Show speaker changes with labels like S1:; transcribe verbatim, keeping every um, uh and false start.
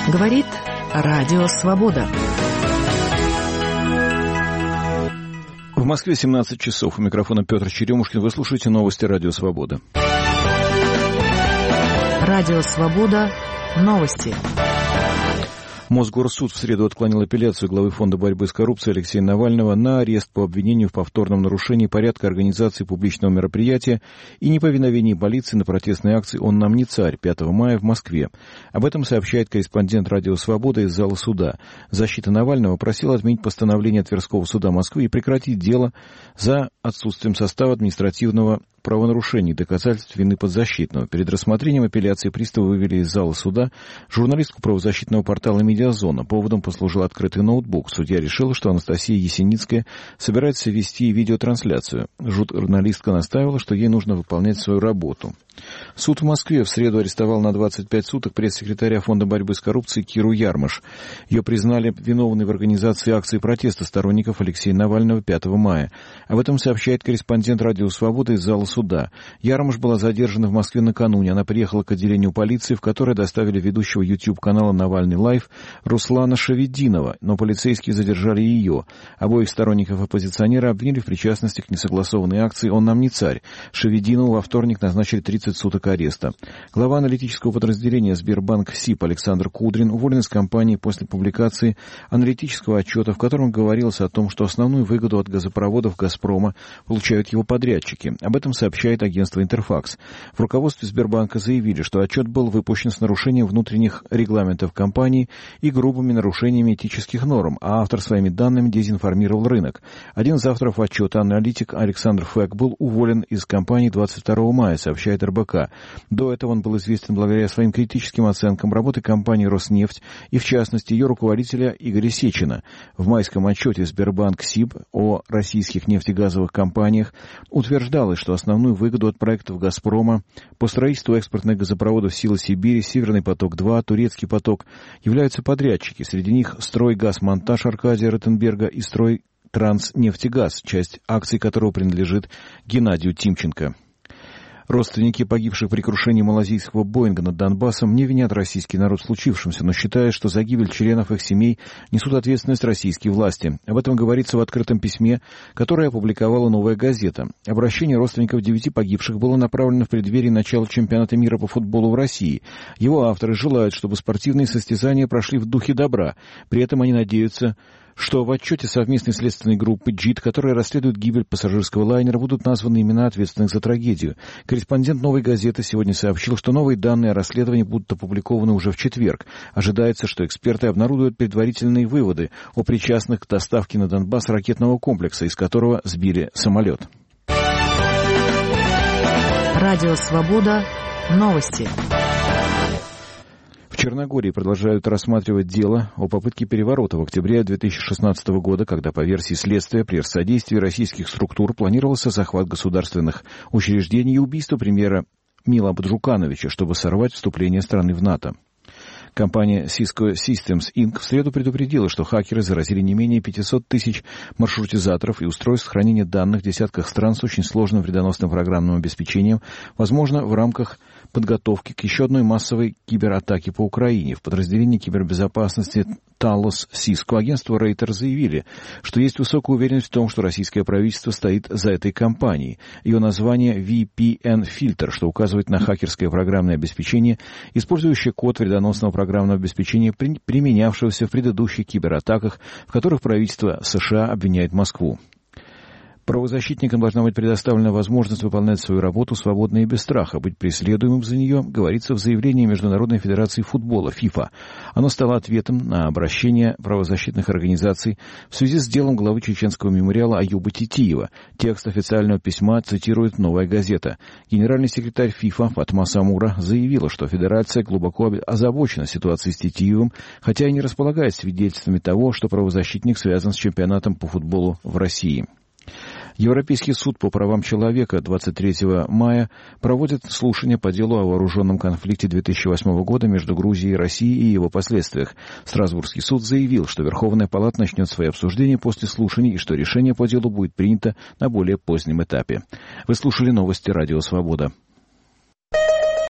S1: Говорит Радио Свобода.
S2: В Москве семнадцать часов. У микрофона Петр Черемушкин. Вы слушаете новости Радио Свобода.
S1: Радио Свобода. Новости.
S2: Мосгорсуд в среду отклонил апелляцию главы Фонда борьбы с коррупцией Алексея Навального на арест по обвинению в повторном нарушении порядка организации публичного мероприятия и неповиновении полиции на протестной акции «Он нам не царь» пятого мая в Москве. Об этом сообщает корреспондент Радио Свобода из зала суда. Защита Навального просила отменить постановление Тверского суда Москвы и прекратить дело за отсутствием состава административного правонарушений, доказательств вины подзащитного. Перед рассмотрением апелляции приставы вывели из зала суда журналистку правозащитного портала «Медиазона». Поводом послужил открытый ноутбук. Судья решила, что Анастасия Есеницкая собирается вести видеотрансляцию. Журналистка настаивала, что ей нужно выполнять свою работу. Суд в Москве в среду арестовал на двадцать пять суток пресс-секретаря Фонда борьбы с коррупцией Киру Ярмаш. Ее признали виновной в организации акции протеста сторонников Алексея Навального пятого мая. Об этом сообщает корреспондент Радио Свобода из зала суда. Ярмаш была задержана в Москве накануне. Она приехала к отделению полиции, в которое доставили ведущего YouTube-канала «Навальный Лайв» Руслана Шавединова, но полицейские задержали ее. Обоих сторонников оппозиционера обвинили в причастности к несогласованной акции «Он нам не царь». Шавединову во вторник назначили тридцать суток ареста. Глава аналитического подразделения Сбербанк СИП Александр Кудрин уволен из компании после публикации аналитического отчета, в котором говорилось о том, что основную выгоду от газопроводов «Газпрома» получают его подрядчики. Об этом сообщает агентство «Интерфакс». В руководстве Сбербанка заявили, что отчет был выпущен с нарушением внутренних регламентов компании и грубыми нарушениями этических норм, а автор своими данными дезинформировал рынок. Один из авторов отчета, аналитик Александр Фэк, был уволен из компании двадцать второго мая, сообщает эр бэ ка. До этого он был известен благодаря своим критическим оценкам работы компании «Роснефть» и, в частности, ее руководителя Игоря Сечина. В майском отчете Сбербанк СИП о российских нефтегазовых компаниях утверждалось, что основную выгоду от проектов «Газпрома» по строительству экспортных газопроводов «Сила Сибири», «Северный поток-два», «Турецкий поток» являются подрядчики. Среди них «Стройгазмонтаж» Аркадия Ротенберга и «Строй-Транснефтегаз», часть акций которого принадлежит Геннадию Тимченко. Родственники погибших при крушении малазийского «Боинга» над Донбассом не винят российский народ в случившемся, но считают, что за гибель членов их семей несут ответственность российские власти. Об этом говорится в открытом письме, которое опубликовала «Новая газета». Обращение родственников девяти погибших было направлено в преддверии начала чемпионата мира по футболу в России. Его авторы желают, чтобы спортивные состязания прошли в духе добра. При этом они надеются, что в отчете совместной следственной группы «ДЖИТ», которая расследует гибель пассажирского лайнера, будут названы имена ответственных за трагедию. Корреспондент «Новой газеты» сегодня сообщил, что новые данные о расследовании будут опубликованы уже в четверг. Ожидается, что эксперты обнародуют предварительные выводы о причастных к доставке на Донбасс ракетного комплекса, из которого сбили самолет.
S1: Радио Свобода. Новости.
S2: В Черногории продолжают рассматривать дело о попытке переворота в октябре две тысячи шестнадцатого года, когда по версии следствия при содействии российских структур планировался захват государственных учреждений и убийство премьера Мила Джукановича, чтобы сорвать вступление страны в НАТО. Компания Cisco Systems инкорпорейтед в среду предупредила, что хакеры заразили не менее пятьсот тысяч маршрутизаторов и устройств хранения данных в десятках стран с очень сложным вредоносным программным обеспечением, возможно, в рамках подготовки к еще одной массовой кибератаке по Украине. В подразделении кибербезопасности Talos Cisco агентство Reuters заявили, что есть высокая уверенность в том, что российское правительство стоит за этой компанией. Ее название ви пи эн-фильтр, что указывает на хакерское программное обеспечение, использующее код вредоносного программного обеспечения, применявшегося в предыдущих кибератаках, в которых правительство США обвиняет Москву. Правозащитникам должна быть предоставлена возможность выполнять свою работу свободно и без страха. Быть преследуемым за нее, говорится в заявлении Международной федерации футбола ФИФА. Оно стало ответом на обращение правозащитных организаций в связи с делом главы чеченского мемориала Аюба Титиева. Текст официального письма цитирует «Новая газета». Генеральный секретарь ФИФА Фатма Самура заявила, что федерация глубоко озабочена ситуацией с Титиевым, хотя и не располагает свидетельствами того, что правозащитник связан с чемпионатом по футболу в России. Европейский суд по правам человека двадцать третьего мая проводит слушание по делу о вооруженном конфликте две тысячи восьмого года между Грузией и Россией и его последствиях. Страсбургский суд заявил, что Верховная Палата начнет свои обсуждения после слушаний и что решение по делу будет принято на более позднем этапе. Вы слушали новости Радио Свобода.